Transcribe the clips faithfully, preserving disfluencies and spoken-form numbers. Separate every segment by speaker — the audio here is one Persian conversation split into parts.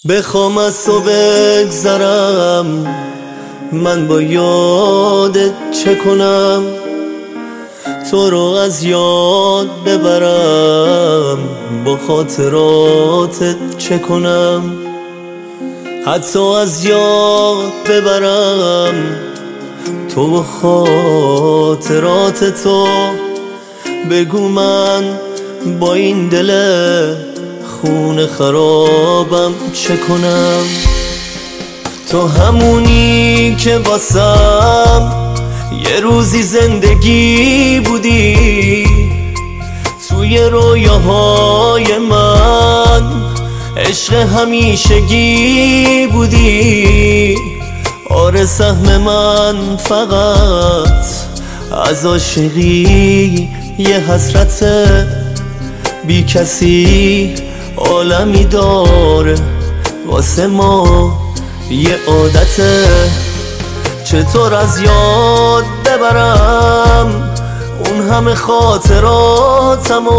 Speaker 1: بخوام از تو بگذرم، من با یادت چه کنم؟ تو رو از یاد ببرم، با خاطراتت چه کنم؟ حتی از یاد ببرم تو و خاطرات تو. بگو من با این دل خون خرابم چه کنم؟ تو همونی که واسم یه روزی زندگی بودی، توی رویاهای من عشق همیشگی بودی. آره سهم من فقط از عاشقی یه حسرت بی کسی عالمی داره، واسه ما یه عادته. چطور از یاد ببرم اون همه خاطراتمو؟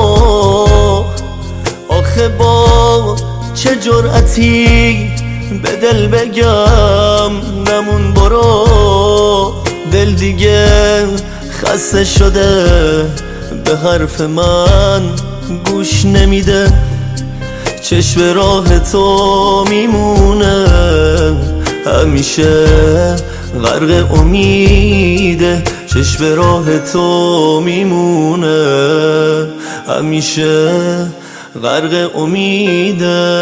Speaker 1: آخه با چه جرأتی به دل بگم نمون برو؟ دل دیگه خسته شده، به حرف من گوش نمیده. چشم راه تو میمونه همیشه غرق امیده. چشم راه تو میمونه همیشه غرق امیده.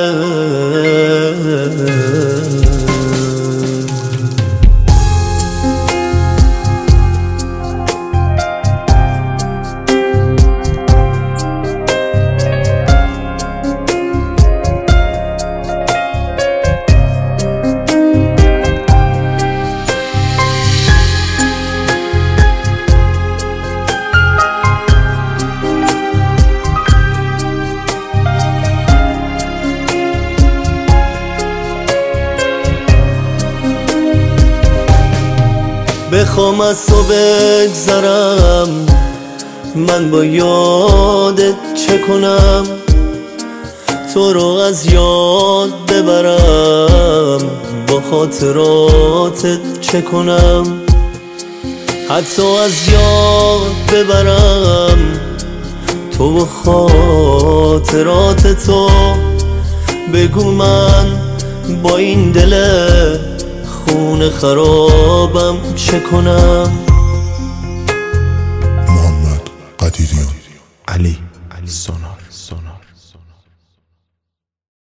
Speaker 1: بخوام از تو بگذرم، من با یادت چه کنم؟ تو رو از یاد ببرم، با خاطراتت چه کنم؟ حتی از یاد ببرم تو و خاطرات تو. بگو من با این دل خون خرابم چه کنم؟
Speaker 2: محمد قدیریان، علی سونا.